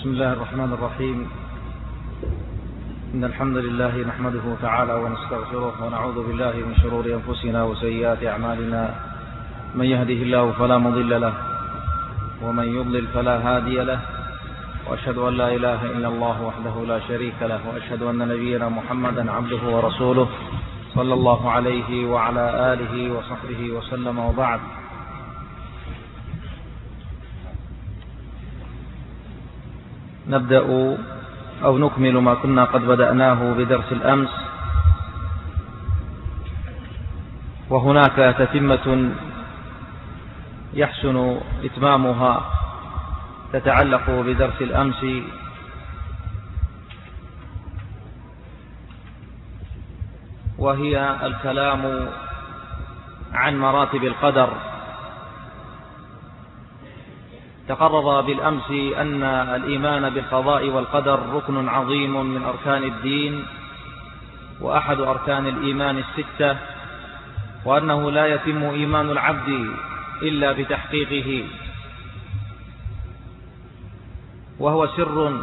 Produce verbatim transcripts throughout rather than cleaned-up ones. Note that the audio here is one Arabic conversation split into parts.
بسم الله الرحمن الرحيم. إن الحمد لله نحمده تعالى ونستغفره ونعوذ بالله من شرور أنفسنا وسيئات أعمالنا. من يهده الله فلا مضل له ومن يضلل فلا هادي له، وأشهد أن لا إله إلا الله وحده لا شريك له، وأشهد أن نبينا محمدا عبده ورسوله صلى الله عليه وعلى آله وصحبه وسلم، وبعد. نبدأ أو نكمل ما كنا قد بدأناه بدرس الأمس، وهناك تتمة يحسن إتمامها تتعلق بدرس الأمس، وهي الكلام عن مراتب القدر. تقرر بالأمس أن الإيمان بالقضاء والقدر ركن عظيم من أركان الدين وأحد أركان الإيمان الستة، وأنه لا يتم إيمان العبد إلا بتحقيقه، وهو سر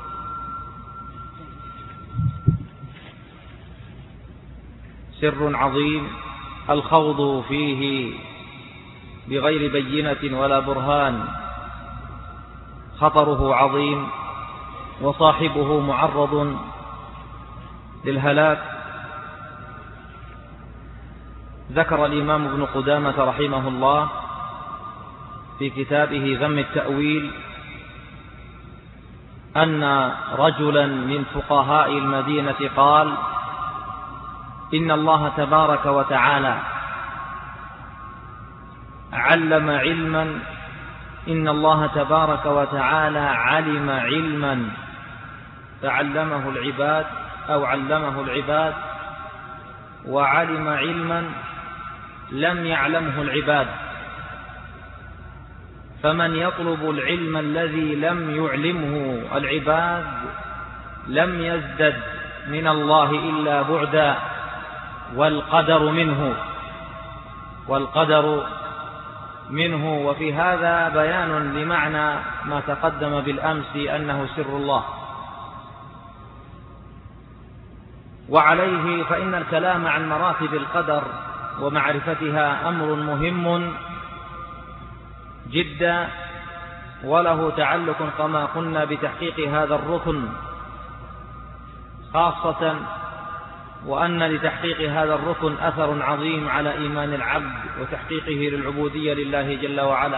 سر عظيم الخوض فيه بغير بينة ولا برهان خطره عظيم، وصاحبه معرض للهلاك. ذكر الإمام ابن قدامة رحمه الله في كتابه ذم التأويل أن رجلا من فقهاء المدينة قال: إن الله تبارك وتعالى علم علما إن الله تبارك وتعالى علم علما فعلمه العباد أو علمه العباد، وعلم علما لم يعلمه العباد، فمن يطلب العلم الذي لم يعلمه العباد لم يزدد من الله إلا بعدا، والقدر منه والقدر منه. وفي هذا بيان لمعنى ما تقدم بالأمس أنه سر الله. وعليه فإن الكلام عن مراتب القدر ومعرفتها أمر مهم جدا، وله تعلق كما قلنا بتحقيق هذا الركن خاصة، وأن لتحقيق هذا الركن أثر عظيم على إيمان العبد وتحقيقه للعبودية لله جل وعلا.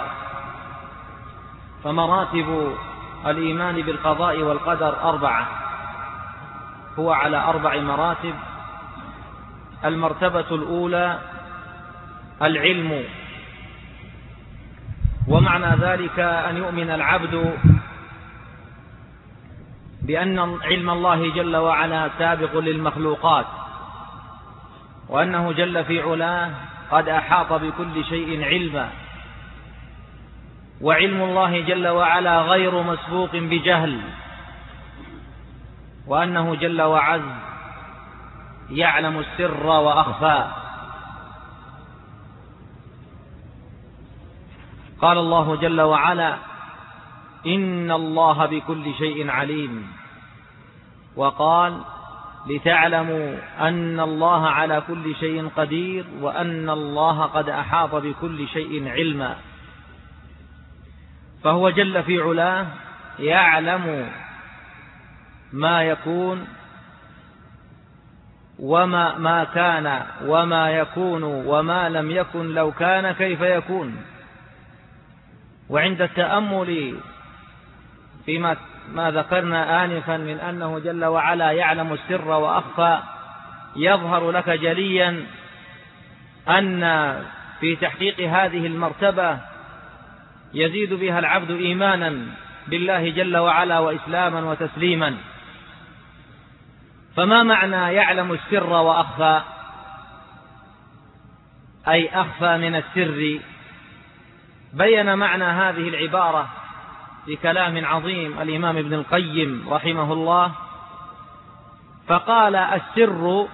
فمراتب الإيمان بالقضاء والقدر أربعة، هو على أربع مراتب. المرتبة الأولى العلم، ومعنى ذلك أن يؤمن العبد بأن علم الله جل وعلا سابق للمخلوقات، وأنه جل في علاه قد أحاط بكل شيء علما، وعلم الله جل وعلا غير مسبوق بجهل، وأنه جل وعز يعلم السر وأخفى. قال الله جل وعلا: إن الله بكل شيء عليم، وقال: لتعلموا أن الله على كل شيء قدير وأن الله قد أحاط بكل شيء علما. فهو جل في علاه يعلم ما يكون وما ما كان وما يكون وما لم يكن لو كان كيف يكون. وعند التأمل فيما ما ذكرنا آنفا من أنه جل وعلا يعلم السر وأخفى، يظهر لك جليا أن في تحقيق هذه المرتبة يزيد بها العبد إيمانا بالله جل وعلا وإسلاما وتسليما. فما معنى يعلم السر وأخفى؟ أي أخفى من السر. بين معنى هذه العبارة بكلام عظيم الإمام ابن القيم رحمه الله، فقال: السر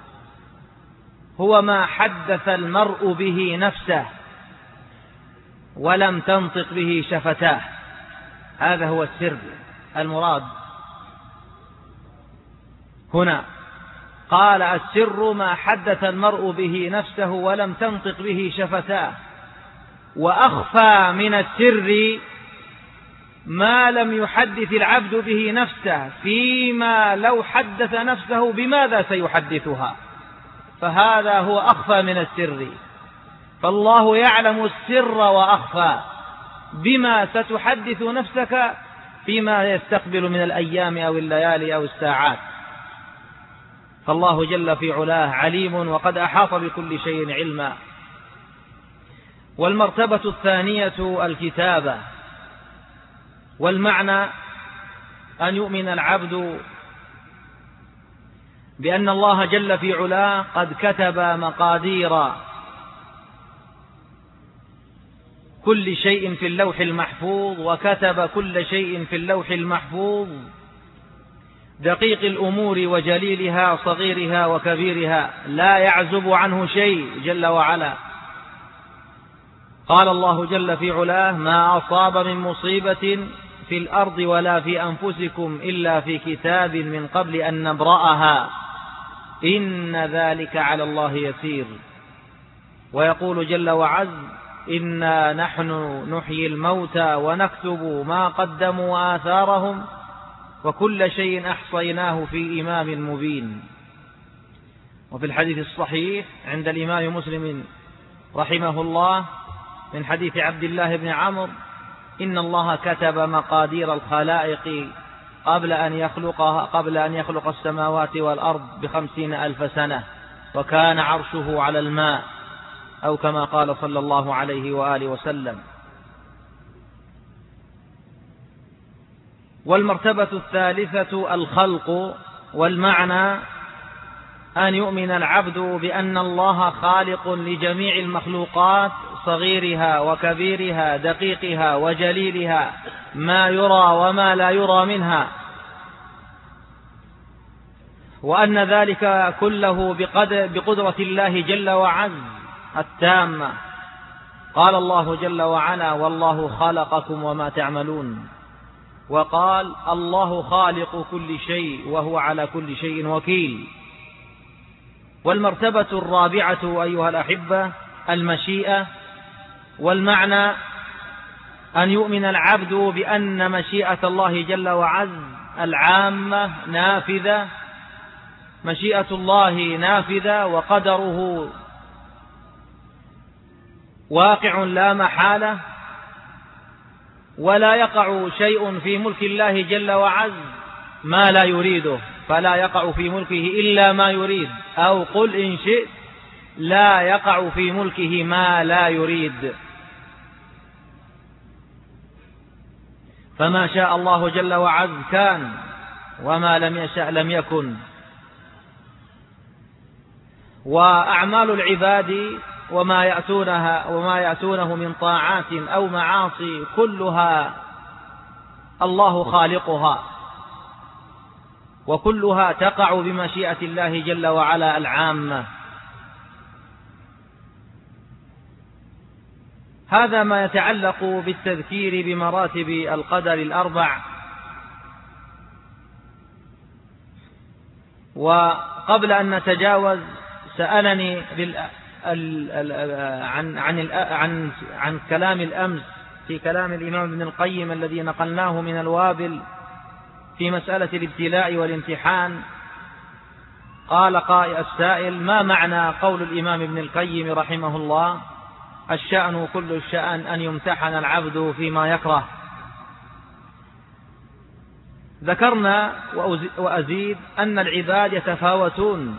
هو ما حدث المرء به نفسه ولم تنطق به شفتاه. هذا هو السر. المراد هنا؟ قال السر ما حدث المرء به نفسه ولم تنطق به شفتاه، وأخفى من السر ما لم يحدث العبد به نفسه، فيما لو حدث نفسه بماذا سيحدثها، فهذا هو أخفى من السر. فالله يعلم السر وأخفى بما ستحدث نفسك فيما يستقبل من الأيام أو الليالي أو الساعات. فالله جل في علاه عليم وقد أحاط بكل شيء علما. والمرتبة الثانية الكتابة، والمعنى أن يؤمن العبد بأن الله جل في علاه قد كتب مقادير كل شيء في اللوح المحفوظ، وكتب كل شيء في اللوح المحفوظ، دقيق الأمور وجليلها صغيرها وكبيرها، لا يعزب عنه شيء جل وعلا. قال الله جل في علاه: ما أصاب من مصيبة في الأرض ولا في أنفسكم إلا في كتاب من قبل أن نبرأها إن ذلك على الله يسير. ويقول جل وعز: إنا نحن نحيي الموتى ونكتب ما قدموا وآثارهم وكل شيء أحصيناه في إمام مبين. وفي الحديث الصحيح عند الإمام مسلم رحمه الله من حديث عبد الله بن عمرو: إن الله كتب مقادير الخلائق قبل أن يخلقها قبل أن يخلق السماوات والأرض بخمسين ألف سنة، وكان عرشه على الماء، أو كما قال صلى الله عليه وآله وسلم. والمرتبة الثالثة الخلق، والمعنى أن يؤمن العبد بأن الله خالق لجميع المخلوقات صغيرها وكبيرها دقيقها وجليلها، ما يرى وما لا يرى منها، وأن ذلك كله بقدرة الله جل وعز التامة. قال الله جل وعلا: والله خلقكم وما تعملون. وقال: الله خالق كل شيء وهو على كل شيء وكيل. والمرتبة الرابعة أيها الأحبة المشيئة، والمعنى أن يؤمن العبد بأن مشيئة الله جل وعز العامة نافذة، مشيئة الله نافذة، وقدره واقع لا محالة، ولا يقع شيء في ملك الله جل وعز ما لا يريده، فلا يقع في ملكه إلا ما يريد، أو قل إن شئت لا يقع في ملكه ما لا يريد. فما شاء الله جل وعز كان، وما لم يشأ لم يكن. وأعمال العباد وما يأتونها وما يأتونه من طاعات أو معاصي كلها الله خالقها، وكلها تقع بمشيئة الله جل وعلا العامة. هذا ما يتعلق بالتذكير بمراتب القدر الأربع. وقبل أن نتجاوز سألني عن عن عن عن كلام الأمس في كلام الإمام ابن القيم الذي نقلناه من الوابل في مسألة الابتلاء والامتحان. قال قائل السائل: ما معنى قول الإمام ابن القيم رحمه الله: الشأن كل الشأن أن يمتحن العبد فيما يكره؟ ذكرنا وأزيد أن العباد يتفاوتون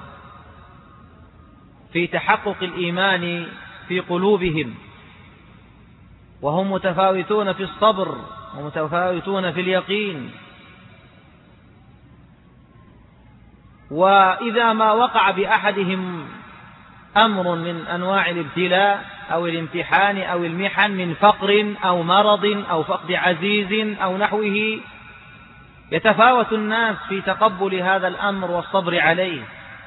في تحقق الإيمان في قلوبهم، وهم متفاوتون في الصبر ومتفاوتون في اليقين. وإذا ما وقع بأحدهم أمر من أنواع الابتلاء أو الامتحان أو المحن من فقر أو مرض أو فقد عزيز أو نحوه، يتفاوت الناس في تقبل هذا الأمر والصبر عليه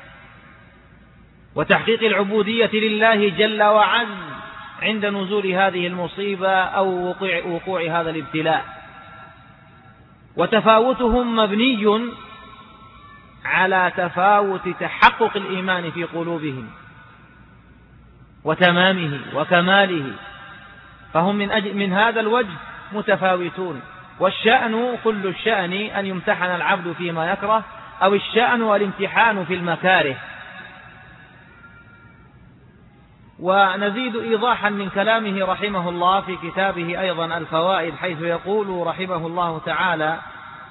وتحقيق العبودية لله جل وعز عند نزول هذه المصيبة أو وقوع, وقوع هذا الابتلاء. وتفاوتهم مبني على تفاوت تحقق الإيمان في قلوبهم وتمامه وكماله، فهم من, أجل من هذا الوجه متفاوتون. والشأن كل الشأن أن يمتحن العبد فيما يكره، أو الشأن والامتحان في المكاره. ونزيد إيضاحا من كلامه رحمه الله في كتابه أيضا الفوائد، حيث يقول رحمه الله تعالى: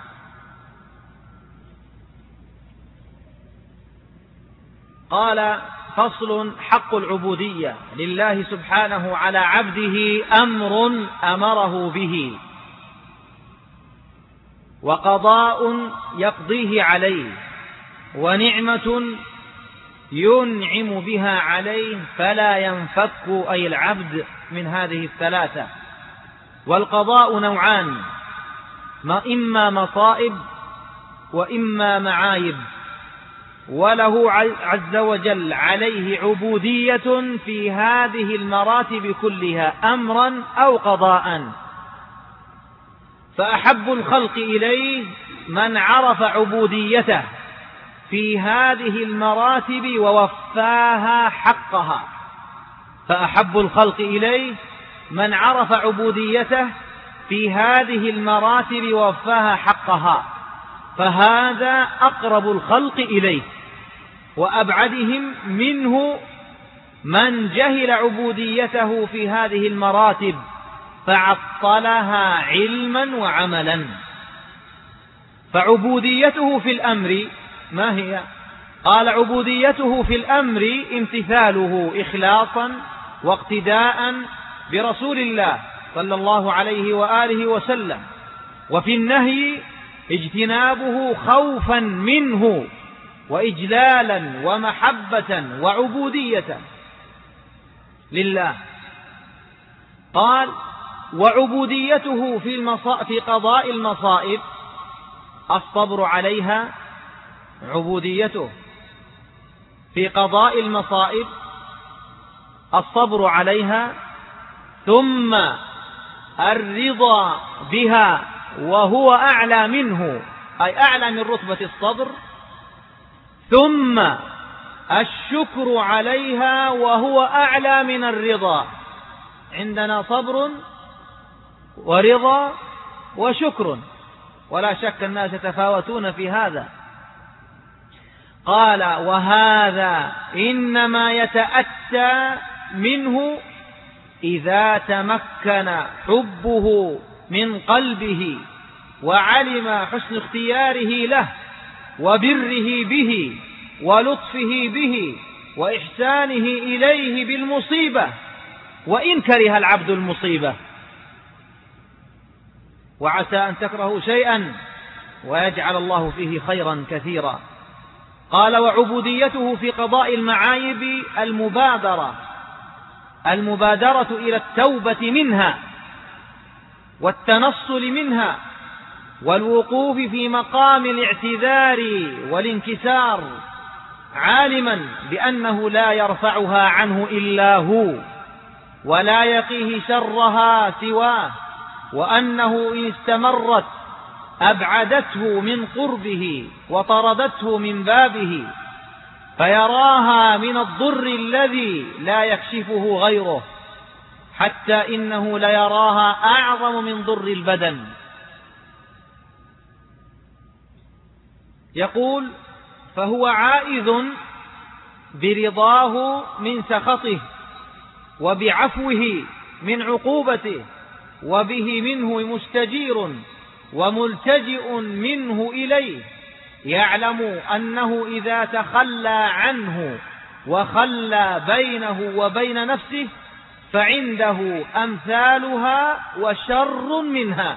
قال: فصل: حق العبودية لله سبحانه على عبده أمر أمره به، وقضاء يقضيه عليه، ونعمة ينعم بها عليه فلا ينفك أي العبد من هذه الثلاثة. والقضاء نوعان: ما إما مصائب وإما معايب، وله عز وجل عليه عبودية في هذه المراتب كلها أمرا أو قضاء. فأحب الخلق إليه من عرف عبوديته في هذه المراتب ووفاها حقها. فأحب الخلق إليه من عرف عبوديته في هذه المراتب ووفاها حقها، فهذا أقرب الخلق إليه. وأبعدهم منه من جهل عبوديته في هذه المراتب فعطلها علما وعملا. فعبوديته في الأمر ما هي؟ قال: عبوديته في الأمر امتثاله إخلاصا واقتداء برسول الله صلى الله عليه وآله وسلم، وفي النهي اجتنابه خوفا منه وإجلالا ومحبة وعبودية لله. قال: وعبوديته في, المصا... في قضاء المصائب الصبر عليها. عبوديته في قضاء المصائب الصبر عليها، ثم الرضا بها وهو أعلى منه، أي أعلى من رتبة الصبر، ثم الشكر عليها وهو أعلى من الرضا. عندنا صبر ورضا وشكر، ولا شك الناس يتفاوتون في هذا. قال: وهذا إنما يتأتى منه إذا تمكن حبه من قلبه وعلم حسن اختياره له وبره به ولطفه به وإحسانه إليه بالمصيبة، وإن كره العبد المصيبة. وعسى أن تكرهوا شيئا ويجعل الله فيه خيرا كثيرا. قال: وعبوديته في قضاء المعايب المبادرة المبادرة إلى التوبة منها والتنصل منها والوقوف في مقام الاعتذار والانكسار، عالما بأنه لا يرفعها عنه إلا هو ولا يقيه شرها سواه، وأنه إن استمرت أبعدته من قربه وطردته من بابه، فيراها من الضر الذي لا يكشفه غيره، حتى إنه ليراها أعظم من ضر البدن. يقول: فهو عائذ برضاه من سخطه وبعفوه من عقوبته، وبه منه مستجير وملتجئ منه إليه، يعلم أنه إذا تخلى عنه وخلى بينه وبين نفسه فعنده أمثالها وشر منها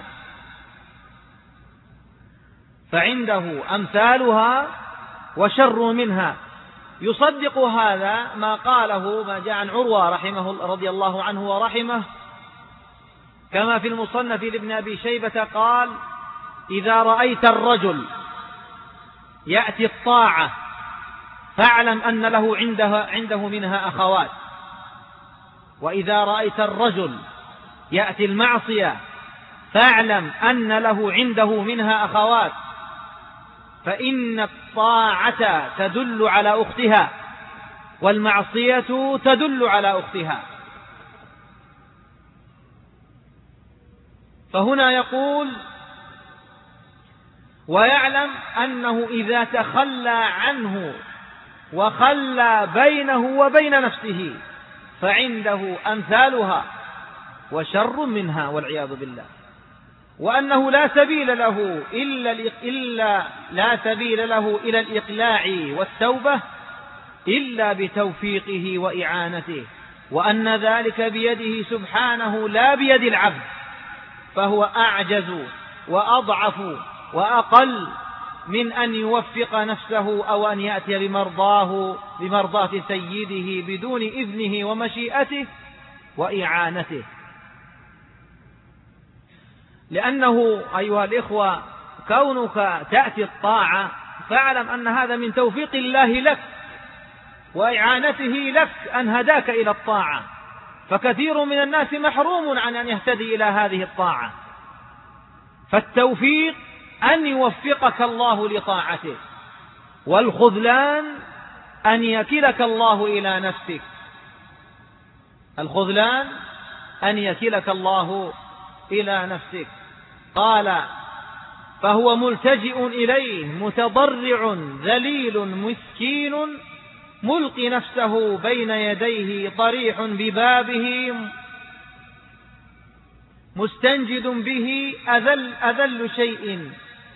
فعنده أمثالها وشر منها. يصدق هذا ما قاله ما جاء عن عروة رحمه رضي الله عنه ورحمه، كما في المصنف لابن أبي شيبة قال: إذا رأيت الرجل يأتي الطاعة فاعلم أن له عنده, عنده منها أخوات، وإذا رأيت الرجل يأتي المعصية فاعلم أن له عنده منها أخوات، فإن الطاعة تدل على أختها والمعصية تدل على أختها. فهنا يقول ويعلم أنه إذا تخلى عنه وخلى بينه وبين نفسه فعنده أمثالها وشر منها والعياذ بالله، وأنه لا سبيل له إلا, إلا لا سبيل له إلى الإقلاع والتوبة إلا بتوفيقه وإعانته، وأن ذلك بيده سبحانه لا بيد العبد، فهو أعجز وأضعف وأقل من أن يوفق نفسه أو أن يأتي بمرضاه بمرضاة سيده بدون إذنه ومشيئته وإعانته. لأنه أيها الإخوة كونك تأتي الطاعة فاعلم أن هذا من توفيق الله لك وإعانته لك أن هداك إلى الطاعة، فكثير من الناس محروم عن أن يهتدي إلى هذه الطاعة، فالتوفيق أن يوفقك الله لطاعته، والخذلان أن يكلك الله إلى نفسك. الخذلان أن يكلك الله إلى نفسك. قال فهو ملتجئ إليه متضرع ذليل مسكين ملقي نفسه بين يديه طريح ببابه مستنجد به أذل, أذل شيء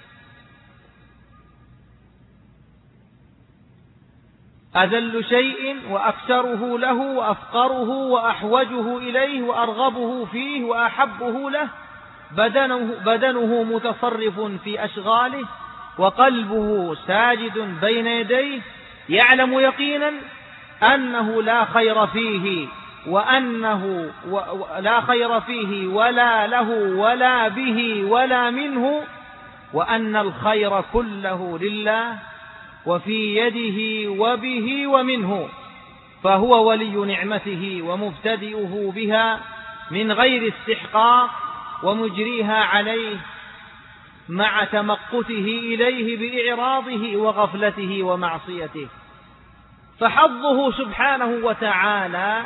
أذل شيء وأكثره له وأفقره وأحوجه إليه وأرغبه فيه وأحبه له، بدنه, بدنه متصرف في أشغاله وقلبه ساجد بين يديه، يعلم يقينا أنه لا خير فيه وأنه لا خير فيه ولا له ولا به ولا منه، وأن الخير كله لله وفي يده وبه ومنه، فهو ولي نعمته ومبتدئه بها من غير استحقاق ومجريها عليه مع تمقته إليه بإعراضه وغفلته ومعصيته. فحظه سبحانه وتعالى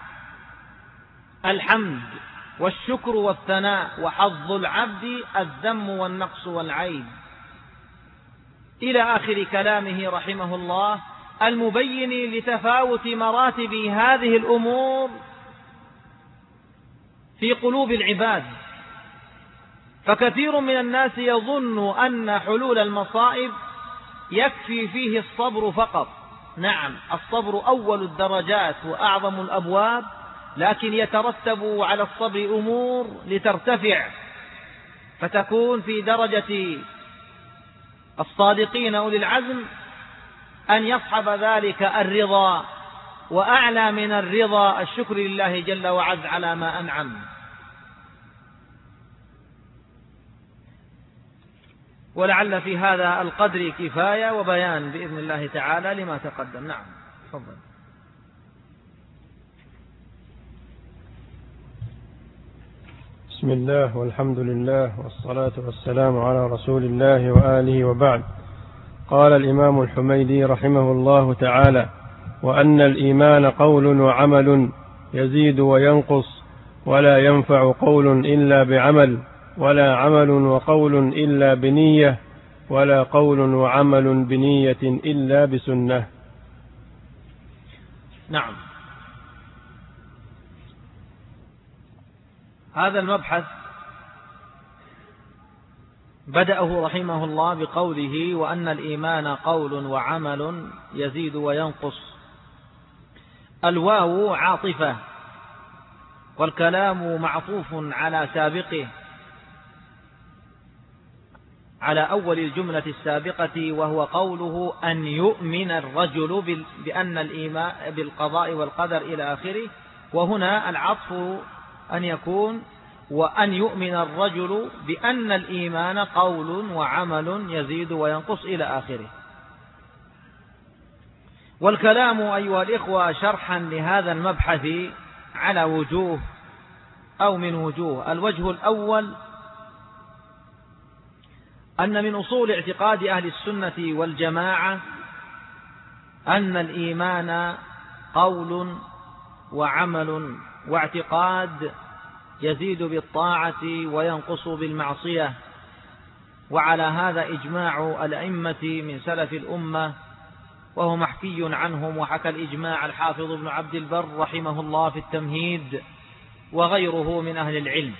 الحمد والشكر والثناء، وحظ العبد الذم والنقص والعيب، إلى آخر كلامه رحمه الله المبين لتفاوت مراتب هذه الأمور في قلوب العباد. فكثير من الناس يظن أن حلول المصائب يكفي فيه الصبر فقط. نعم، الصبر أول الدرجات وأعظم الأبواب، لكن يترتب على الصبر أمور لترتفع فتكون في درجة الصادقين أولي العزم، أن يصحب ذلك الرضا، وأعلى من الرضا الشكر لله جل وعز على ما أنعم. ولعل في هذا القدر كفاية وبيان بإذن الله تعالى لما تقدم. نعم تفضل. بسم الله والحمد لله والصلاة والسلام على رسول الله وآله وبعد. قال الإمام الحميدي رحمه الله تعالى: وأن الإيمان قول وعمل يزيد وينقص، ولا ينفع قول إلا بعمل، ولا عمل وقول إلا بنية، ولا قول وعمل بنية إلا بسنة. نعم، هذا المبحث بدأه رحمه الله بقوله: وأن الإيمان قول وعمل يزيد وينقص. الواو عاطفة، والكلام معطوف على سابقه، على أول الجملة السابقة، وهو قوله أن يؤمن الرجل بأن الإيمان بالقضاء والقدر إلى آخره. وهنا العطف أن يكون وأن يؤمن الرجل بأن الإيمان قول وعمل يزيد وينقص إلى آخره. والكلام أيها الإخوة شرحا لهذا المبحث على وجوه أو من وجوه. الوجه الأول أن من أصول اعتقاد أهل السنة والجماعة أن الإيمان قول وعمل واعتقاد، يزيد بالطاعة وينقص بالمعصية. وعلى هذا إجماع الأئمة من سلف الأمة، وهو محكي عنهم، وحكى الإجماع الحافظ ابن عبد البر رحمه الله في التمهيد وغيره من أهل العلم.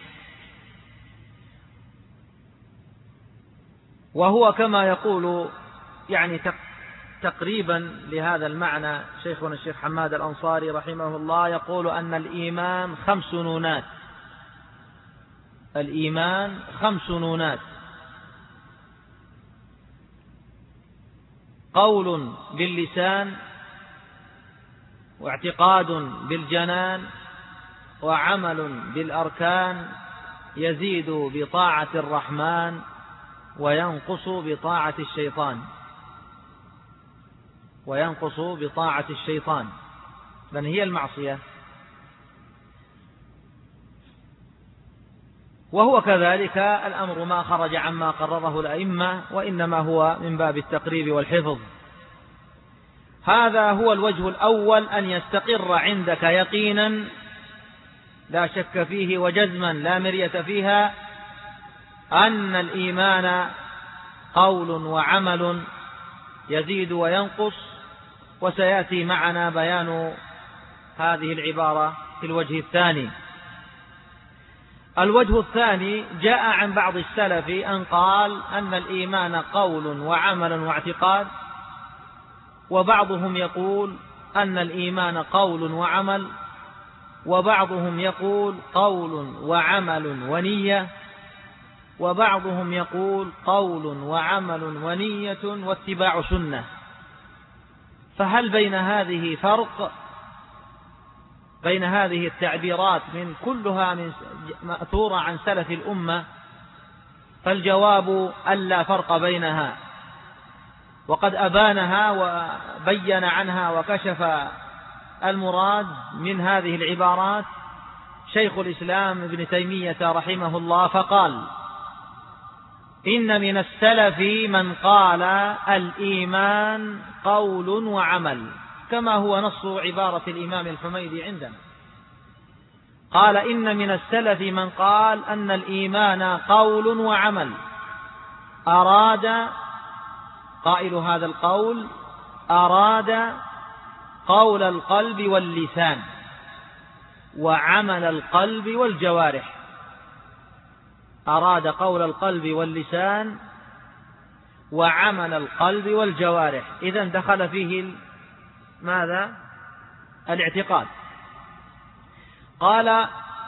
وهو كما يقول يعني تقريبا لهذا المعنى شيخنا الشيخ حماد الأنصاري رحمه الله، يقول أن الإيمان خمس نونات. الإيمان خمس نونات: قول باللسان، واعتقاد بالجنان، وعمل بالأركان، يزيد بطاعة الرحمن وينقص بطاعة الشيطان وينقص بطاعة الشيطان من هي المعصية. وهو كذلك الأمر ما خرج عما قرره الأئمة، وإنما هو من باب التقريب والحفظ. هذا هو الوجه الأول، أن يستقر عندك يقينا لا شك فيه وجزما لا مرية فيها أن الإيمان قول وعمل يزيد وينقص. وسيأتي معنا بيان هذه العبارة في الوجه الثاني. الوجه الثاني جاء عن بعض السلف أن قال أن الإيمان قول وعمل واعتقاد، وبعضهم يقول أن الإيمان قول وعمل، وبعضهم يقول قول وعمل ونية، وبعضهم يقول قول وعمل ونية واتباع سنة. فهل بين هذه فرق بين هذه التعبيرات من كلها من مأثورة عن سلف الأمة؟ فالجواب ألا فرق بينها، وقد أبانها وبين عنها وكشف المراد من هذه العبارات شيخ الإسلام ابن تيمية رحمه الله، فقال: إن من السلف من قال الإيمان قول وعمل، كما هو نص عبارة الإمام الحميدي عندنا. قال: إن من السلف من قال أن الإيمان قول وعمل. أراد قائل هذا القول أراد قول القلب واللسان وعمل القلب والجوارح. أراد قول القلب واللسان وعمل القلب والجوارح. إذن دخل فيه ماذا؟ الاعتقاد. قال: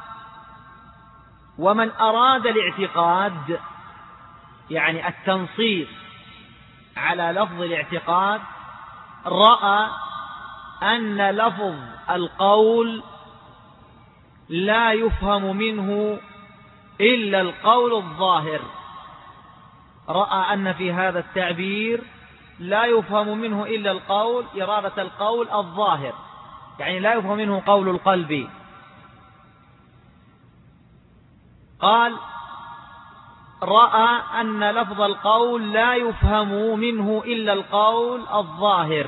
ومن أراد الاعتقاد يعني التنصيص على لفظ الاعتقاد، رأى أن لفظ القول لا يفهم منه إلا القول الظاهر. رأى أن في هذا التعبير لا يفهم منه إلا القول، إرادة القول الظاهر، يعني لا يفهم منه قول القلب. قال: رأى أن لفظ القول لا يفهم منه إلا القول الظاهر،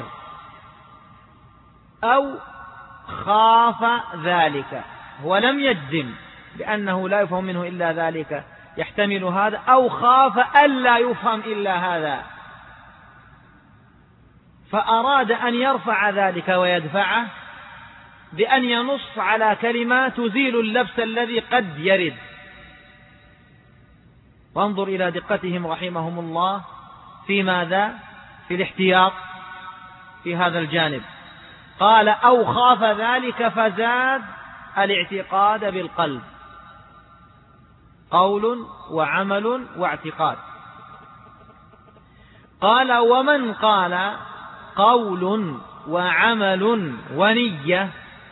أو خاف ذلك. ولم يجزم بأنه لا يفهم منه إلا ذلك، يحتمل هذا، أو خاف ألا يفهم إلا هذا، فأراد أن يرفع ذلك ويدفعه بأن ينص على كلمة تزيل اللبس الذي قد يرد. وانظر إلى دقتهم رحمهم الله في ماذا؟ في الاحتياط في هذا الجانب. قال: أو خاف ذلك فزاد الاعتقاد بالقلب، قول وعمل واعتقاد. قال: ومن قال قول وعمل ونية،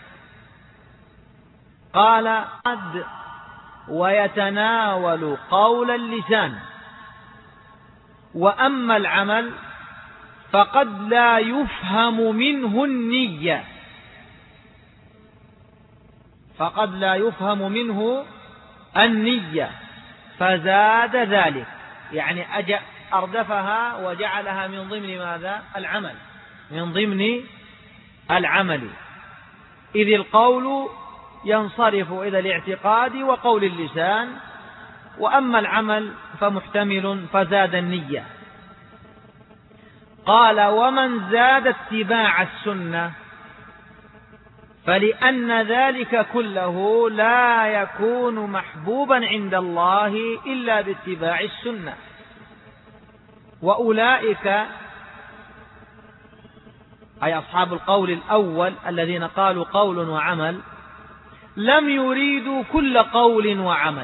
قال: قد ويتناول قول اللسان، وأما العمل فقد لا يفهم منه النية، فقد لا يفهم منه النية، فزاد ذلك. يعني أج أردفها وجعلها من ضمن ماذا؟ العمل، من ضمن العمل، إذ القول ينصرف إلى الاعتقاد وقول اللسان، وأما العمل فمحتمل فزاد النية. قال: ومن زاد اتباع السنة فلأن ذلك كله لا يكون محبوبا عند الله إلا باتباع السنة. وأولئك أي أصحاب القول الأول الذين قالوا قول وعمل لم يريدوا كل قول وعمل،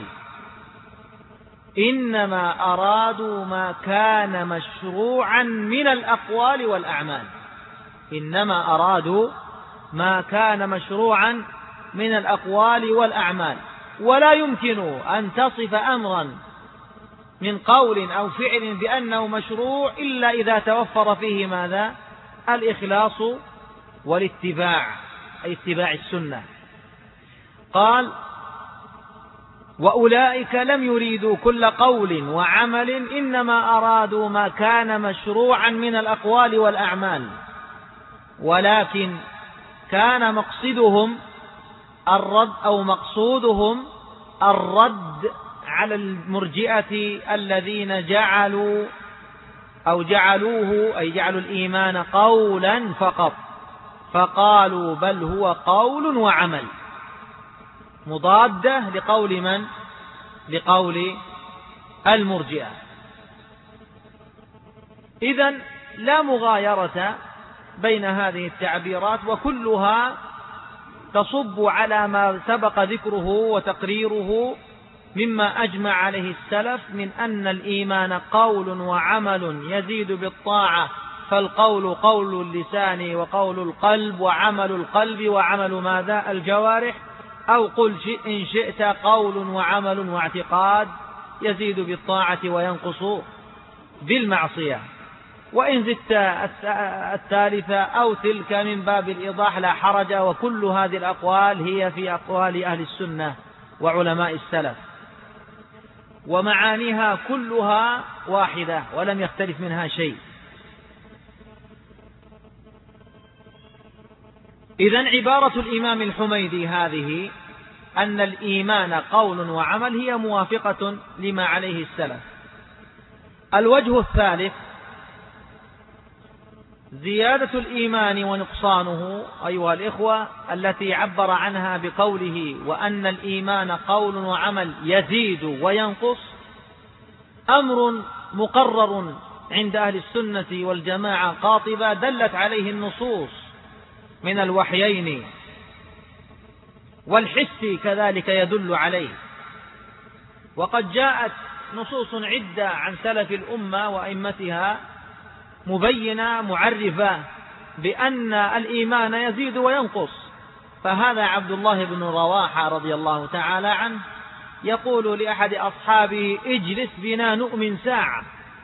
إنما أرادوا ما كان مشروعا من الأقوال والأعمال، إنما أرادوا ما كان مشروعا من الأقوال والأعمال. ولا يمكن أن تصف أمرا من قول أو فعل بأنه مشروع إلا إذا توفر فيه ماذا؟ الإخلاص والاتباع، أي اتباع السنة. قال: وأولئك لم يريدوا كل قول وعمل، إنما أرادوا ما كان مشروعا من الأقوال والأعمال، ولكن كان مقصدهم الرد أو مقصودهم الرد على المرجئة الذين جعلوا أو جعلوه أي جعلوا الإيمان قولا فقط، فقالوا بل هو قول وعمل، مضادة لقول من؟ لقول المرجئة. إذن لا مغايرة بين هذه التعبيرات، وكلها تصب على ما سبق ذكره وتقريره مما أجمع عليه السلف من أن الإيمان قول وعمل يزيد بالطاعة، فالقول قول اللسان وقول القلب وعمل القلب وعمل ماذا؟ الجوارح، أو قل إن شئت قول وعمل واعتقاد يزيد بالطاعة وينقص بالمعصية. وإن زدت الثالثة أو تلك من باب الإيضاح لا حرج، وكل هذه الأقوال هي في أقوال أهل السنة وعلماء السلف، ومعانيها كلها واحدة ولم يختلف منها شيء. إذن عبارة الإمام الحميدي هذه أن الإيمان قول وعمل هي موافقة لما عليه السلف. الوجه الثالث زيادة الإيمان ونقصانه أيها الإخوة، التي عبر عنها بقوله وأن الإيمان قول وعمل يزيد وينقص، أمر مقرر عند أهل السنة والجماعة قاطبة دلت عليه النصوص من الوحيين، والحس كذلك يدل عليه. وقد جاءت نصوص عدة عن سلف الأمة وأئمتها مبينة معرفة بأن الإيمان يزيد وينقص. فهذا عبد الله بن رواحة رضي الله تعالى عنه يقول لأحد أصحابه: اجلس بنا نؤمن ساعة،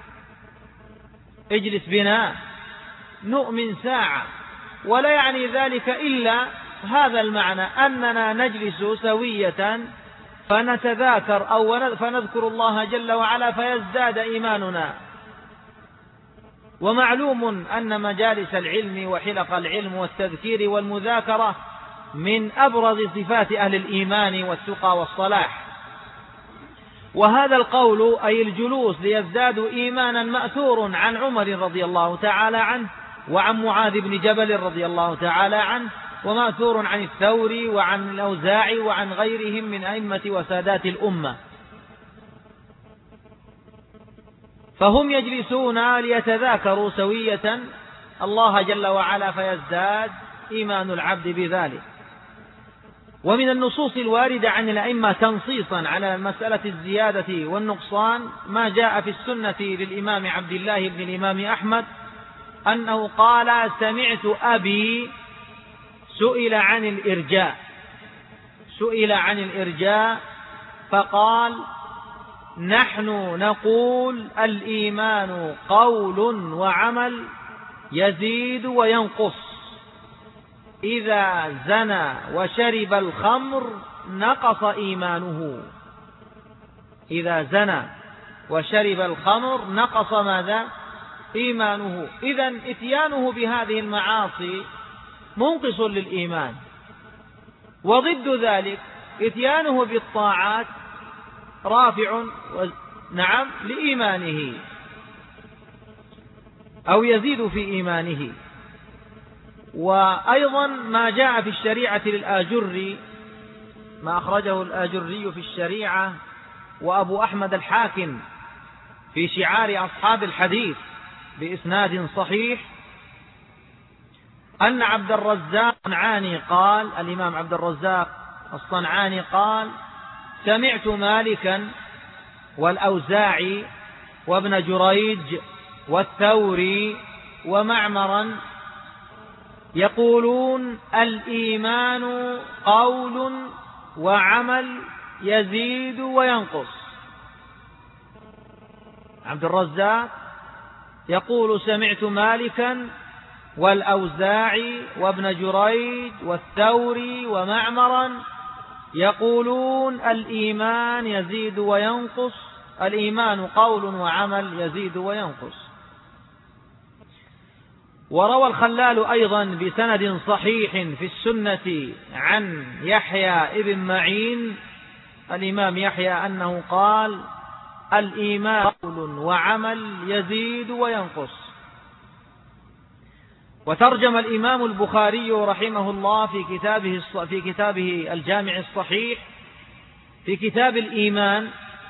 اجلس بنا نؤمن ساعة، ولا يعني ذلك إلا هذا المعنى، أننا نجلس سوية فنتذاكر أو فنذكر الله جل وعلا فيزداد إيماننا. ومعلوم أن مجالس العلم وحلق العلم والتذكير والمذاكرة من أبرز صفات أهل الإيمان والتقى والصلاح. وهذا القول أي الجلوس ليزدادوا إيمانا مأثور عن عمر رضي الله تعالى عنه، وعن معاذ بن جبل رضي الله تعالى عنه، ومأثور عن الثوري وعن الأوزاعي وعن غيرهم من أئمة وسادات الأمة. فهم يجلسون ليتذاكروا سوية الله جل وعلا فيزداد إيمان العبد بذلك. ومن النصوص الواردة عن الأئمة تنصيصا على مسألة الزيادة والنقصان ما جاء في السنة للإمام عبد الله بن الإمام أحمد أنه قال: سمعت أبي سئل عن الإرجاء سئل عن الإرجاء فقال: نحن نقول الإيمان قول وعمل يزيد وينقص، إذا زنى وشرب الخمر نقص إيمانه، إذا زنى وشرب الخمر نقص ماذا؟ إيمانه. إذن إتيانه بهذه المعاصي منقص للإيمان، وضد ذلك إتيانه بالطاعات رافع نعم لإيمانه أو يزيد في إيمانه. وأيضا ما جاء في الشريعة للآجري، ما أخرجه الآجري في الشريعة وأبو أحمد الحاكم في شعار أصحاب الحديث بإسناد صحيح، أن عبد الرزاق الصنعاني قال، الإمام عبد الرزاق الصنعاني قال: سمعت مالكا والأوزاعي وابن جريج والثوري ومعمرا يقولون الإيمان قول وعمل يزيد وينقص. عبد الرزاق يقول: سمعت مالكا والأوزاعي وابن جريج والثوري ومعمرا يقولون الإيمان يزيد وينقص، الإيمان قول وعمل يزيد وينقص. وروى الخلال أيضا بسند صحيح في السنة عن يحيى ابن معين الإمام يحيى أنه قال: الإيمان قول وعمل يزيد وينقص. وترجم الإمام البخاري رحمه الله في كتابه في كتابه الجامع الصحيح في كتاب الإيمان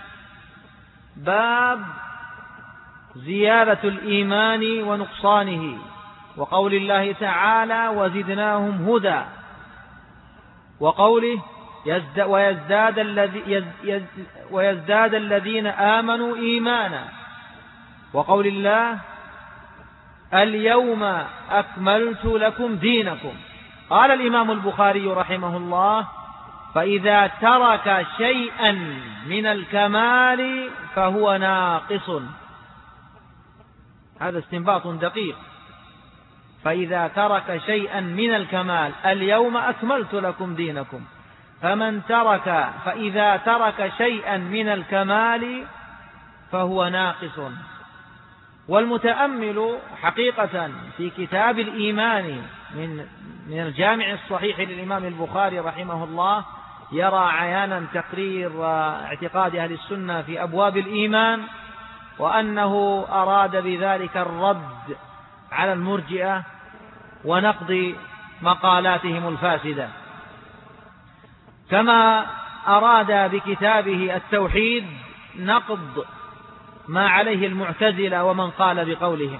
باب زيادة الإيمان ونقصانه، وقول الله تعالى: وزدناهم هدى، وقوله: ويزداد, الذي ويزداد الذين آمنوا إيمانا، وقول الله: اليوم أكملت لكم دينكم. قال الإمام البخاري رحمه الله: فإذا ترك شيئا من الكمال فهو ناقص. هذا استنباط دقيق. فإذا ترك شيئا من الكمال، اليوم أكملت لكم دينكم، فمن ترك فإذا ترك شيئا من الكمال فهو ناقص. والمتأمل حقيقة في كتاب الإيمان من من الجامع الصحيح للإمام البخاري رحمه الله يرى عيانا تقرير اعتقاد أهل السنة في أبواب الإيمان، وأنه أراد بذلك الرد على المرجئة ونقض مقالاتهم الفاسدة، كما أراد بكتابه التوحيد نقض ما عليه المعتزلة ومن قال بقولهم.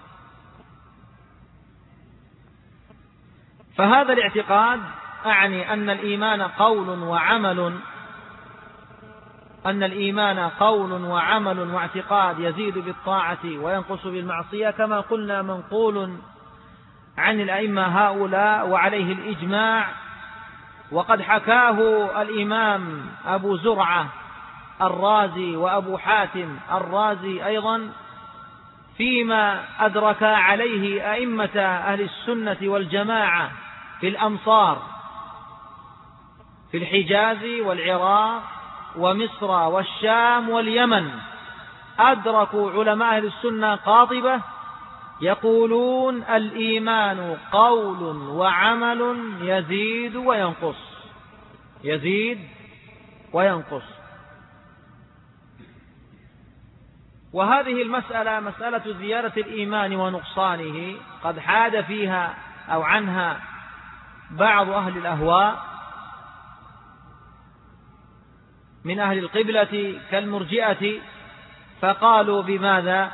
فهذا الاعتقاد أعني أن الإيمان قول وعمل أن الإيمان قول وعمل واعتقاد يزيد بالطاعة وينقص بالمعصية، كما قلنا منقول عن الأئمة هؤلاء وعليه الإجماع. وقد حكاه الإمام أبو زرعة الرازي وأبو حاتم الرازي أيضا فيما أدرك عليه أئمة أهل السنة والجماعة في الأمصار، في الحجاز والعراق ومصر والشام واليمن، أدركوا علماء أهل السنة قاطبة يقولون الإيمان قول وعمل يزيد وينقص، يزيد وينقص. وهذه المسألة مسألة زيادة الإيمان ونقصانه قد حاد فيها أو عنها بعض أهل الأهواء من أهل القبلة كالمرجئة، فقالوا بماذا؟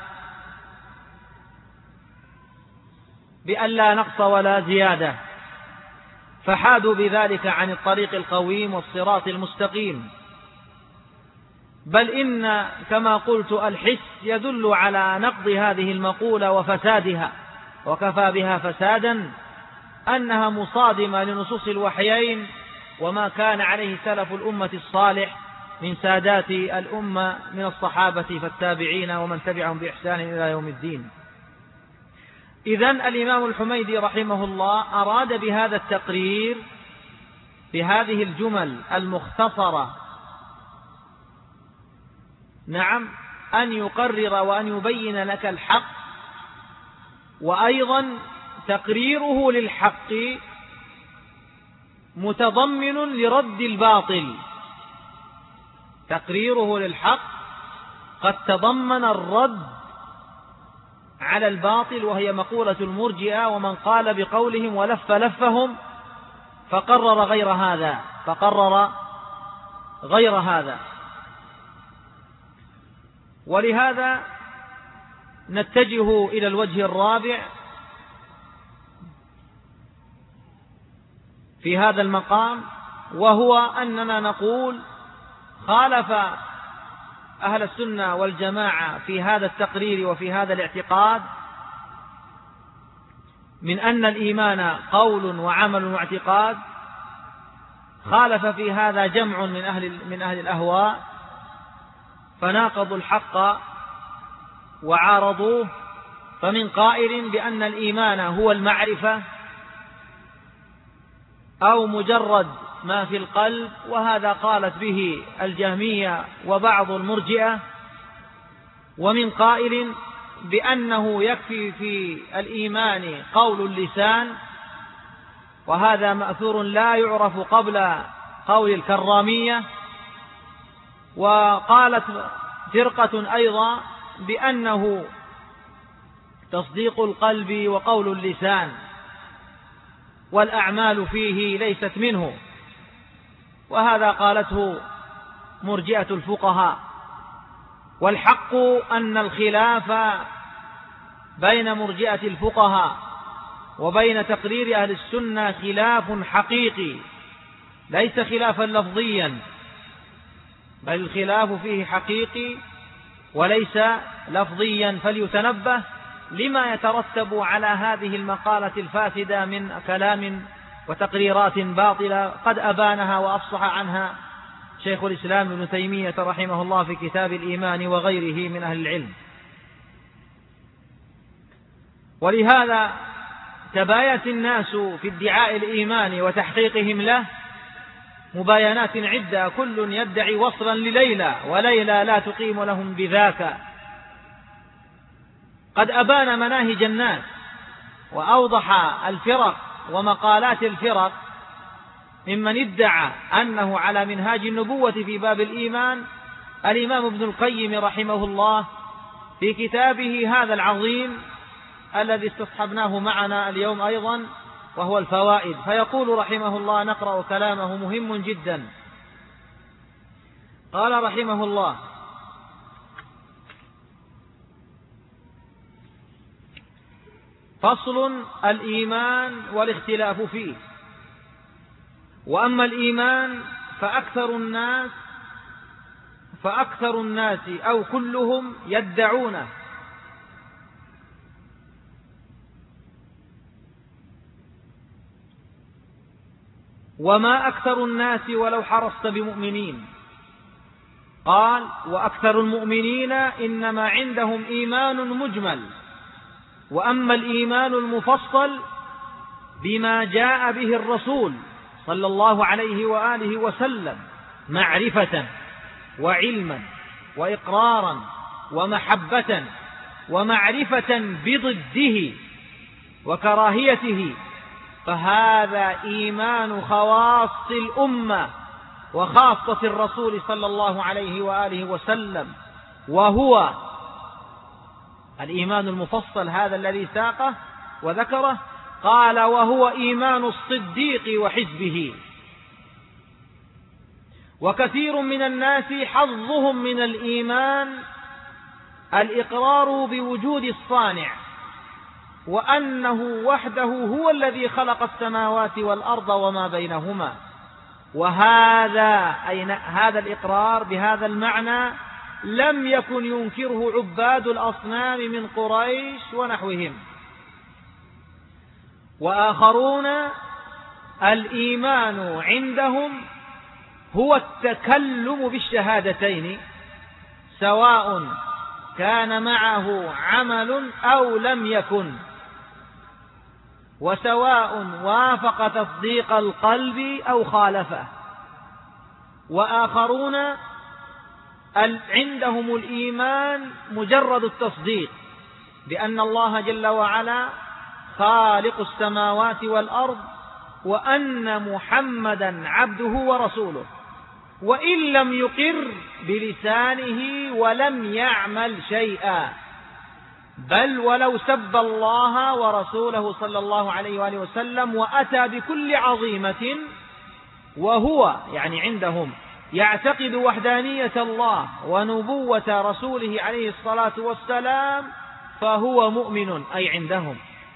بأن لا نقص ولا زيادة، فحادوا بذلك عن الطريق القويم والصراط المستقيم. بل إن كما قلت الحس يدل على نقض هذه المقولة وفسادها، وكفى بها فسادا أنها مصادمة لنصوص الوحيين وما كان عليه سلف الأمة الصالح من سادات الأمة من الصحابة فالتابعين ومن تبعهم بإحسان إلى يوم الدين. إذن الإمام الحميدي رحمه الله أراد بهذا التقرير بهذه الجمل المختصرة نعم أن يقرر وأن يبين لك الحق، وأيضا تقريره للحق متضمن لرد الباطل. تقريره للحق قد تضمن الرد على الباطل، وهي مقولة المرجئة ومن قال بقولهم ولف لفهم فقرر غير هذا فقرر غير هذا. ولهذا نتجه إلى الوجه الرابع في هذا المقام، وهو أننا نقول خالف أهل السنة والجماعة في هذا التقرير وفي هذا الاعتقاد من أن الإيمان قول وعمل واعتقاد. خالف في هذا جمع من أهل من أهل الأهواء فناقضوا الحق وعارضوه، فمن قائل بأن الإيمان هو المعرفة أو مجرد ما في القلب، وهذا قالت به الجهمية وبعض المرجئة. ومن قائل بأنه يكفي في الإيمان قول اللسان، وهذا مأثور لا يعرف قبل قول الكرامية. وقالت فرقة أيضا بأنه تصديق القلب وقول اللسان والأعمال فيه ليست منه، وهذا قالته مرجئة الفقهاء. والحق أن الخلاف بين مرجئة الفقهاء وبين تقرير أهل السنة خلاف حقيقي، ليس خلافا لفظيا، بل الخلاف فيه حقيقي وليس لفظيا. فليتنبه لما يترتب على هذه المقالة الفاسدة من كلام وتقريرات باطلة قد أبانها وأفصح عنها شيخ الإسلام ابن تيمية رحمه الله في كتاب الإيمان وغيره من أهل العلم. ولهذا تبايت الناس في ادعاء الإيمان وتحقيقهم له مباينات عدة، كل يدعي وصلا لليلى وليلى لا تقيم لهم بذاك. قد أبان مناهج الناس وأوضح الفرق ومقالات الفرق ممن ادعى أنه على منهاج النبوة في باب الإيمان الإمام ابن القيم رحمه الله في كتابه هذا العظيم الذي استصحبناه معنا اليوم أيضا، وهو الفوائد. فيقول رحمه الله، نقرأ كلامه مهم جدا. قال رحمه الله: فصل: الإيمان والاختلاف فيه. وأما الإيمان فأكثر الناس فأكثر الناس أو كلهم يدعونه، وما أكثر الناس ولو حرصت بمؤمنين. قال: وأكثر المؤمنين إنما عندهم إيمان مجمل، وأما الإيمان المفصل بما جاء به الرسول صلى الله عليه وآله وسلم معرفة وعلما وإقرارا ومحبة ومعرفة بضده وكراهيته، فهذا إيمان خواص الأمة وخاصة الرسول صلى الله عليه وآله وسلم، وهو الإيمان المفصل هذا الذي ساقه وذكره. قال: وهو إيمان الصديق وحزبه. وكثير من الناس حظهم من الإيمان الإقرار بوجود الصانع، وأنه وحده هو الذي خلق السماوات والأرض وما بينهما. وهذا أي هذا الإقرار بهذا المعنى لم يكن ينكره عباد الأصنام من قريش ونحوهم. وآخرون الإيمان عندهم هو التكلم بالشهادتين، سواء كان معه عمل أو لم يكن، وسواء وافق تصديق القلب أو خالفه. وآخرون عندهم الإيمان مجرد التصديق بأن الله جل وعلا خالق السماوات والأرض، وأن محمدا عبده ورسوله، وإن لم يقر بلسانه ولم يعمل شيئا، بل ولو سب الله ورسوله صلى الله عليه وآله وسلم وأتى بكل عظيمة، وهو يعني عندهم يعتقد وحدانية الله ونبوة رسوله عليه الصلاة والسلام، فهو مؤمن أي عندهم.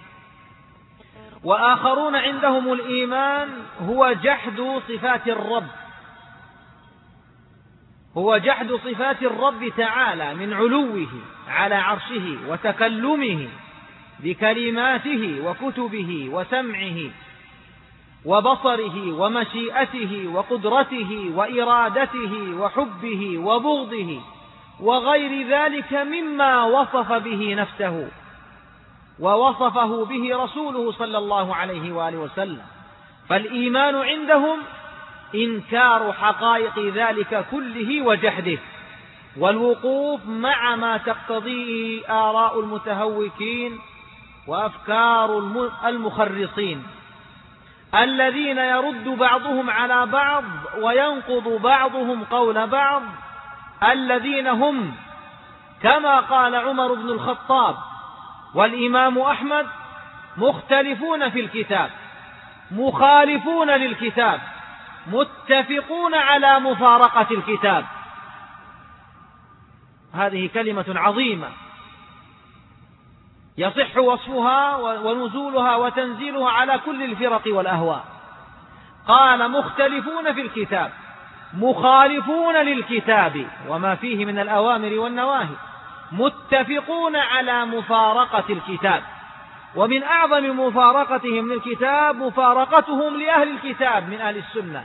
وآخرون عندهم الإيمان هو جحد صفات الرب، هو جحد صفات الرب تعالى من علوه على عرشه وتكلمه بكلماته وكتبه وسمعه وبصره ومشيئته وقدرته وإرادته وحبه وبغضه وغير ذلك مما وصف به نفسه ووصفه به رسوله صلى الله عليه وآله وسلم. فالإيمان عندهم إنكار حقائق ذلك كله وجحده، والوقوف مع ما تقتضيه آراء المتهوكين وأفكار المخرصين الذين يرد بعضهم على بعض وينقض بعضهم قول بعض، الذين هم كما قال عمر بن الخطاب والإمام أحمد مختلفون في الكتاب، مخالفون للكتاب، متفقون على مفارقة الكتاب. هذه كلمة عظيمة يصح وصفها ونزولها وتنزيلها على كل الفرق والأهواء. قال مختلفون في الكتاب مخالفون للكتاب وما فيه من الأوامر والنواهي، متفقون على مفارقة الكتاب. ومن أعظم مفارقتهم للكتاب مفارقتهم لأهل الكتاب من أهل السنة.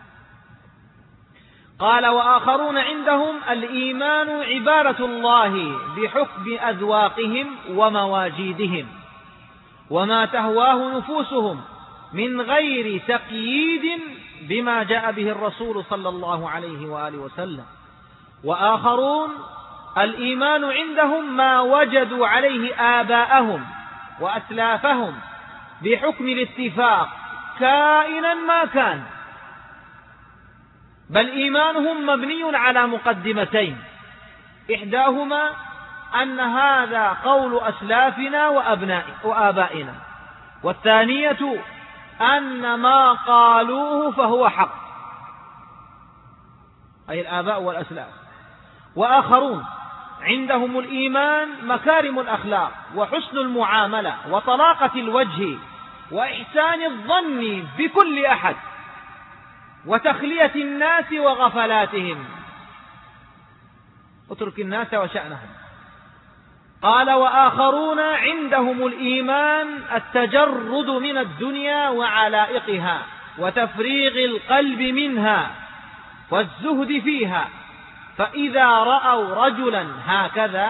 قال وآخرون عندهم الإيمان عبادة الله بحكم أذواقهم ومواجيدهم وما تهواه نفوسهم من غير تقييد بما جاء به الرسول صلى الله عليه وآله وسلم. وآخرون الإيمان عندهم ما وجدوا عليه آباءهم وأسلافهم بحكم الاتفاق كائنا ما كان، بل إيمانهم مبني على مقدمتين، إحداهما أن هذا قول أسلافنا وآبائنا، والثانية أن ما قالوه فهو حق، أي الآباء والأسلاف. وآخرون عندهم الإيمان مكارم الأخلاق وحسن المعاملة وطلاقة الوجه وإحسان الظن بكل أحد وتخلية الناس وغفلاتهم، اترك الناس وشأنهم. قال وآخرون عندهم الإيمان التجرد من الدنيا وعلائقها وتفريغ القلب منها والزهد فيها، فإذا رأوا رجلا هكذا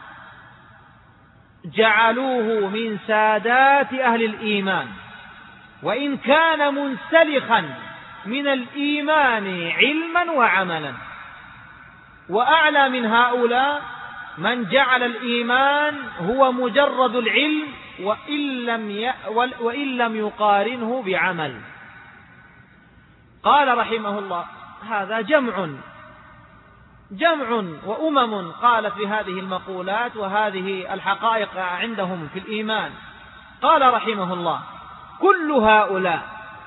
جعلوه من سادات أهل الإيمان، وإن كان منسلخا من الإيمان علما وعملا. وأعلى من هؤلاء من جعل الإيمان هو مجرد العلم وإن لم ي... وإن لم يقارنه بعمل. قال رحمه الله هذا جمع جمع وأمم قالت بهذه المقولات وهذه الحقائق عندهم في الإيمان. قال رحمه الله كل هؤلاء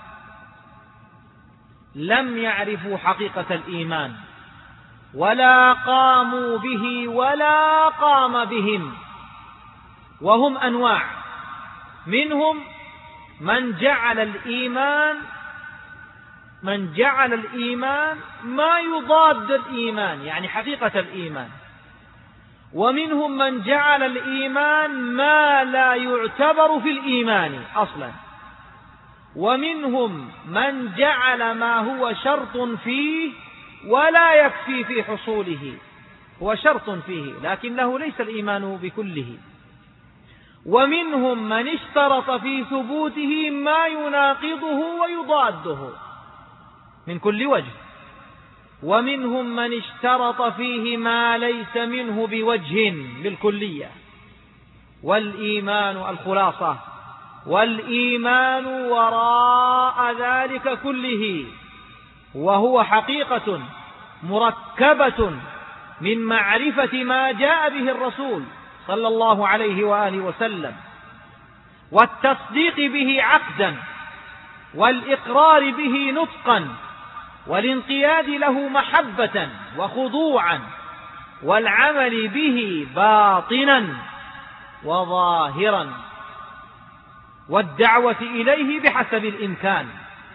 لم يعرفوا حقيقة الإيمان ولا قاموا به ولا قام بهم، وهم أنواع، منهم من جعل الإيمان من جعل الإيمان ما يضاد الإيمان يعني حقيقة الإيمان، ومنهم من جعل الإيمان ما لا يعتبر في الإيمان أصلا، ومنهم من جعل ما هو شرط فيه ولا يكفي في حصوله، هو شرط فيه لكنه ليس الإيمان بكله، ومنهم من اشترط في ثبوته ما يناقضه ويضاده من كل وجه. ومنهم من اشترط فيه ما ليس منه بوجه بالكلية. والإيمان الخلاصة والإيمان وراء ذلك كله، وهو حقيقة مركبة من معرفة ما جاء به الرسول صلى الله عليه وآله وسلم، والتصديق به عقدا، والإقرار به نطقا، والانقياد له محبة وخضوعا، والعمل به باطنا وظاهرا، والدعوة إليه بحسب الإمكان.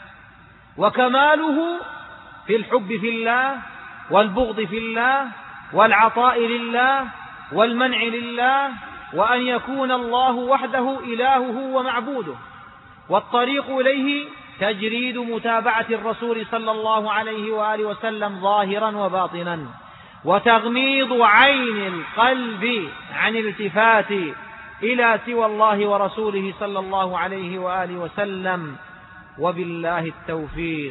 وكماله في الحب في الله، والبغض في الله، والعطاء لله، والمنع لله، وأن يكون الله وحده إلهه ومعبوده. والطريق إليه تجريد متابعة الرسول صلى الله عليه وآله وسلم ظاهرا وباطنا، وتغميض عين القلب عن الالتفات إلى سوى الله ورسوله صلى الله عليه وآله وسلم، وبالله التوفيق.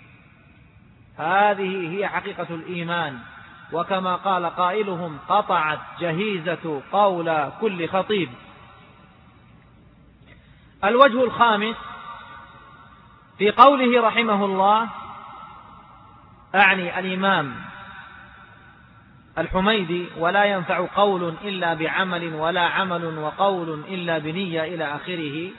هذه هي حقيقة الإيمان، وكما قال قائلهم: قطعت جهيزة قول كل خطيب. الوجه الخامس في قوله رحمه الله، أعني الإمام الحميدي: ولا ينفع قول إلا بعمل، ولا عمل وقول إلا بنية، إلى آخره.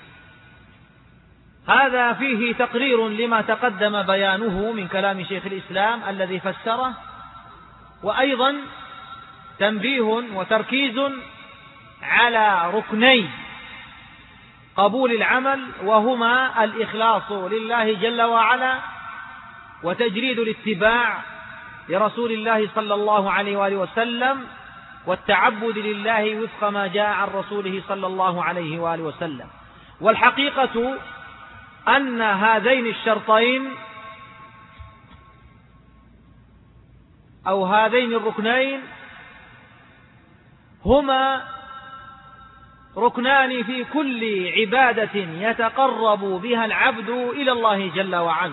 هذا فيه تقرير لما تقدم بيانه من كلام شيخ الإسلام الذي فسره، وأيضا تنبيه وتركيز على ركني قبول العمل، وهما الإخلاص لله جل وعلا، وتجريد الاتباع لرسول الله صلى الله عليه وآله وسلم، والتعبد لله وفق ما جاء عن رسوله صلى الله عليه وآله وسلم. والحقيقة أن هذين الشرطين أو هذين الركنين هما ركنان في كل عبادة يتقرب بها العبد إلى الله جل وعلا،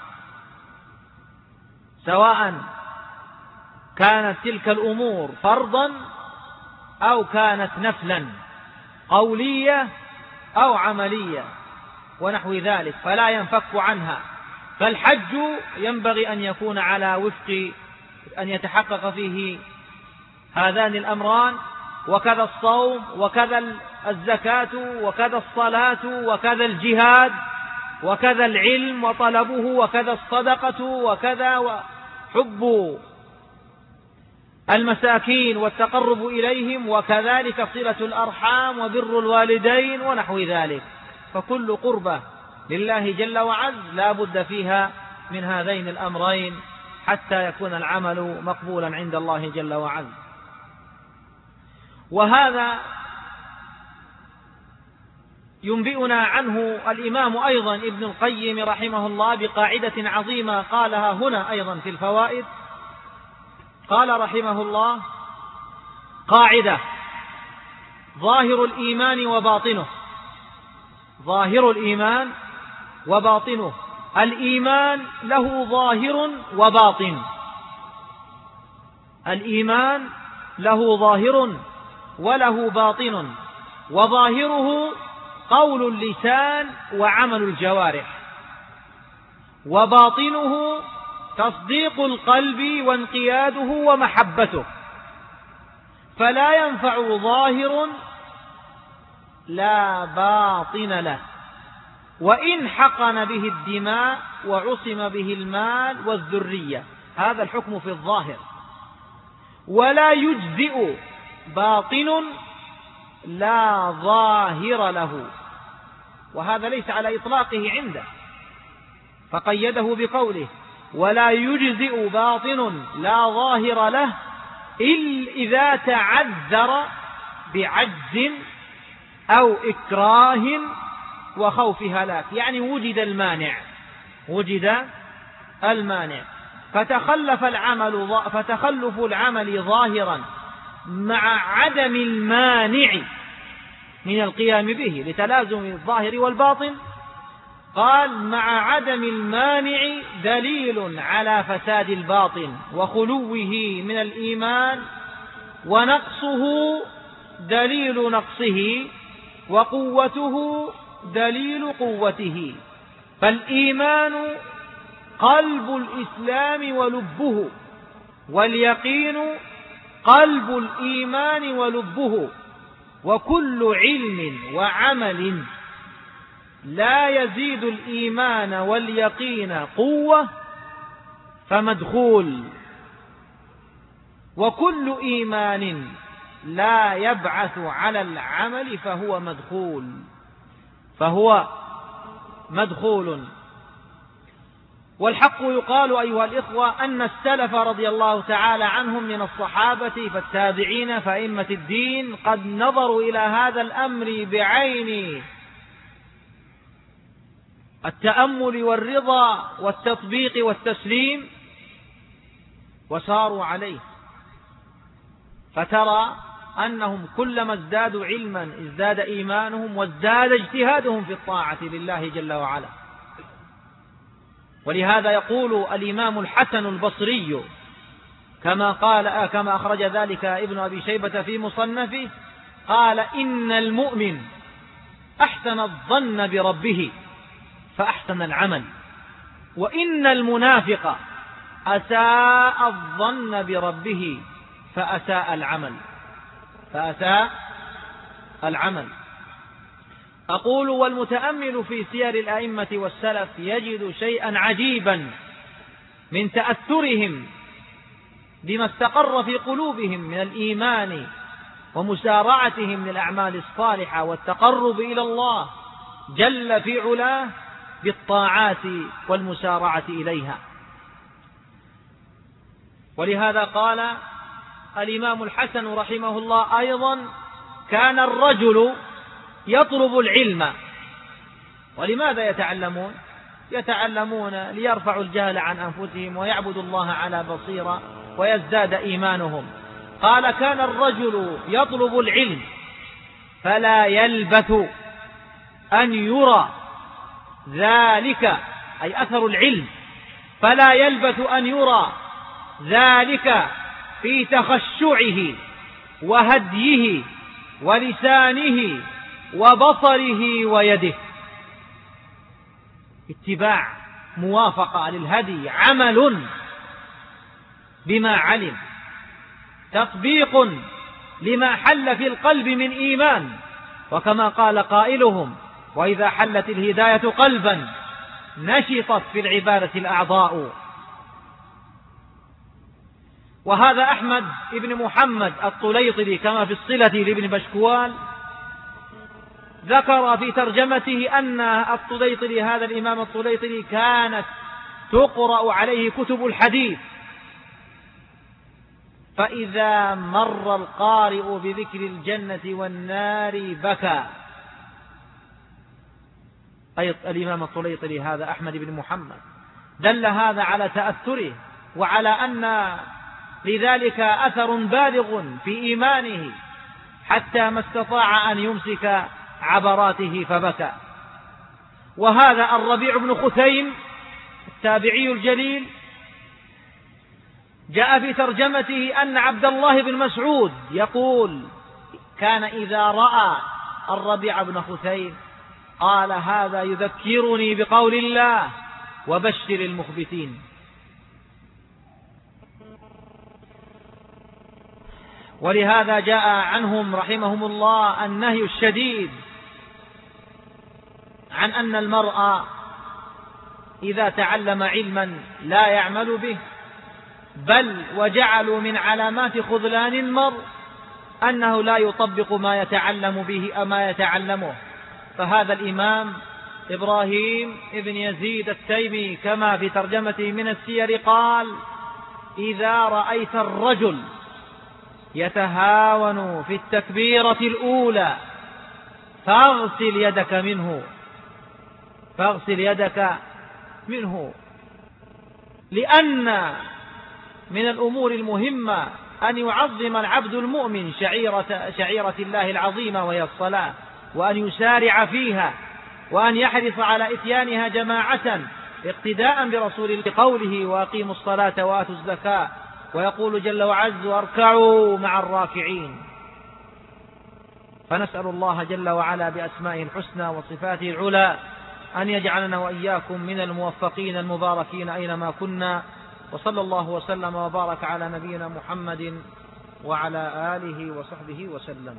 سواء كانت تلك الأمور فرضا أو كانت نفلا، قولية أو عملية ونحو ذلك، فلا ينفك عنها. فالحج ينبغي أن يكون على وفق أن يتحقق فيه هذان الأمران، وكذا الصوم، وكذا الزكاة، وكذا الصلاة، وكذا الجهاد، وكذا العلم وطلبه، وكذا الصدقة، وكذا وحب المساكين والتقرب إليهم، وكذلك صلة الأرحام وبر الوالدين ونحو ذلك. فكل قربة لله جل وعز لا بد فيها من هذين الأمرين حتى يكون العمل مقبولا عند الله جل وعز. وهذا ينبئنا عنه الإمام أيضا ابن القيم رحمه الله بقاعدة عظيمة قالها هنا أيضا في الفوائد. قال رحمه الله: قاعدة: ظاهر الإيمان وباطنه. ظاهر الإيمان وباطنه. الإيمان له ظاهر وباطن. الإيمان له ظاهر وله باطن، وظاهره قول اللسان وعمل الجوارح، وباطنه تصديق القلب وانقياده ومحبته. فلا ينفع ظاهر لا باطن له، وإن حقن به الدماء وعصم به المال والذرية. هذا الحكم في الظاهر. ولا يجزئ باطن لا ظاهر له، وهذا ليس على إطلاقه عنده، فقيده بقوله: ولا يجزئ باطن لا ظاهر له إلا إذا تعذر بعجز أو إكراه وخوف هلاك. يعني وجد المانع، وجد المانع فتخلف العمل فتخلف العمل ظاهرا مع عدم المانع من القيام به لتلازم الظاهر والباطن، قال مع عدم المانع دليل على فساد الباطن وخلوه من الإيمان، ونقصه دليل نقصه، وقوته دليل قوته. فالإيمان قلب الإسلام ولبه، واليقين قلب الإيمان ولبه. وكل علم وعمل لا يزيد الإيمان واليقين قوة فمدخول، وكل إيمان لا يبعث على العمل فهو مدخول فهو مدخول. والحق يقال أيها الإخوة أن السلف رضي الله تعالى عنهم من الصحابة فالتابعين فأئمة الدين قد نظروا إلى هذا الأمر بعين التأمل والرضا والتطبيق والتسليم وساروا عليه، فترى أنهم كلما ازدادوا علما ازداد إيمانهم وازداد اجتهادهم في الطاعة لله جل وعلا. ولهذا يقول الإمام الحسن البصري كما قال كما أخرج ذلك ابن أبي شيبة في مصنفه، قال إن المؤمن أحسن الظن بربه فأحسن العمل، وإن المنافق أساء الظن بربه فأساء العمل فأساء العمل. أقول والمتأمل في سير الأئمة والسلف يجد شيئا عجيبا من تأثرهم بما استقر في قلوبهم من الإيمان ومسارعتهم للأعمال الصالحة والتقرب إلى الله جل في علاه بالطاعات والمسارعة إليها. ولهذا قال الإمام الحسن رحمه الله أيضا كان الرجل يطلب العلم. ولماذا يتعلمون؟ يتعلمون ليرفعوا الجهل عن أنفسهم ويعبدوا الله على بصيرة ويزداد إيمانهم. قال كان الرجل يطلب العلم فلا يلبث أن يرى ذلك، أي أثر العلم، فلا يلبث أن يرى ذلك في تخشعه وهديه ولسانه وبصره ويده. اتباع، موافقة للهدي، عمل بما علم، تطبيق لما حل في القلب من إيمان. وكما قال قائلهم وإذا حلت الهداية قلبا نشطت في العبادة الأعضاء. وهذا أحمد بن محمد الطليطلي كما في الصلة لابن بشكوال ذكر في ترجمته أن الطليطلي هذا الإمام الطليطلي كانت تقرأ عليه كتب الحديث، فإذا مر القارئ بذكر الجنة والنار بكى. أي الإمام الطليطلي هذا أحمد بن محمد. دل هذا على تأثره وعلى أن لذلك أثر بالغ في إيمانه حتى ما استطاع أن يمسك عبراته فبكى. وهذا الربيع بن خثيم التابعي الجليل جاء في ترجمته أن عبد الله بن مسعود يقول كان إذا رأى الربيع بن خثيم قال هذا يذكرني بقول الله وبشر المخبتين. ولهذا جاء عنهم رحمهم الله النهي الشديد عن أن المرء إذا تعلم علما لا يعمل به، بل وجعلوا من علامات خذلان المرء أنه لا يطبق ما يتعلم به أو ما يتعلمه. فهذا الإمام إبراهيم ابن يزيد التيمي كما في ترجمته من السير قال إذا رأيت الرجل يتهاون في التكبيرة الأولى فاغسل يدك منه فاغسل يدك منه لأن من الأمور المهمة أن يعظم العبد المؤمن شعيرة, شعيرة الله العظيمة وهي الصلاة، وأن يسارع فيها وأن يحرص على إتيانها جماعة اقتداء برسول الله قوله وأقيموا الصلاة وآتوا الزكاة، ويقول جل وعز واركعوا مع الراكعين. فنسأل الله جل وعلا بأسمائه الحسنى وصفاته العلى أن يجعلنا وإياكم من الموفقين المباركين أينما كنا. وصلى الله وسلم وبارك على نبينا محمد وعلى آله وصحبه وسلم.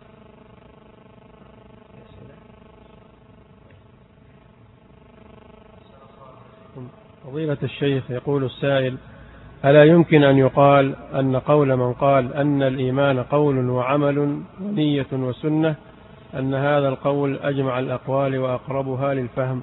فضيلة الشيخ، يقول السائل: ألا يمكن أن يقال أن قول من قال أن الإيمان قول وعمل ونية وسنة أن هذا القول أجمع الأقوال وأقربها للفهم؟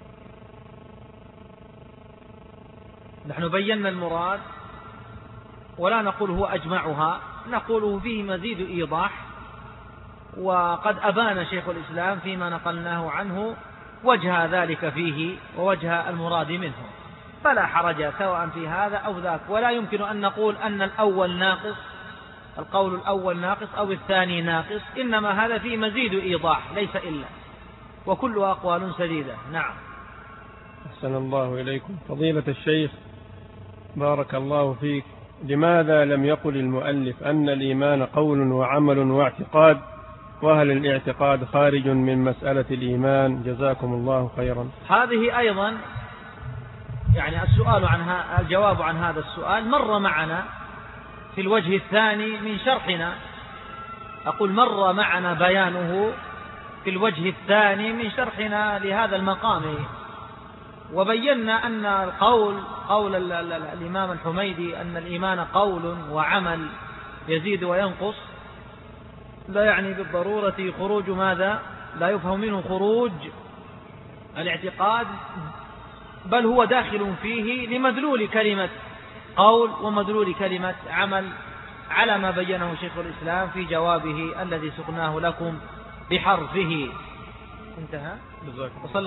نحن بينا المراد ولا نقول هو أجمعها، نقول فيه مزيد إيضاح، وقد أبان شيخ الإسلام فيما نقلناه عنه وجه ذلك فيه ووجه المراد منه، فلا حرج سواء في هذا أو ذاك. ولا يمكن أن نقول أن الأول ناقص، القول الأول ناقص أو الثاني ناقص، إنما هذا فيه مزيد إيضاح ليس إلا، وكل أقوال سديدة. نعم. أحسن الله إليكم. فضيلة الشيخ بارك الله فيك، لماذا لم يقل المؤلف أن الإيمان قول وعمل واعتقاد، وهل الاعتقاد خارج من مسألة الإيمان؟ جزاكم الله خيرا. هذه أيضا يعني السؤال عنها، الجواب عن هذا السؤال مر معنا في الوجه الثاني من شرحنا. أقول مر معنا بيانه في الوجه الثاني من شرحنا لهذا المقام، وبينا أن القول قول الإمام الحميدي أن الإيمان قول وعمل يزيد وينقص لا يعني بالضرورة خروج ماذا؟ لا يفهم منه خروج الاعتقاد، بل هو داخل فيه لمدلول كلمة قول ومدلول كلمة عمل، على ما بينه شيخ الإسلام في جوابه الذي سقناه لكم بحرفه. انتهى.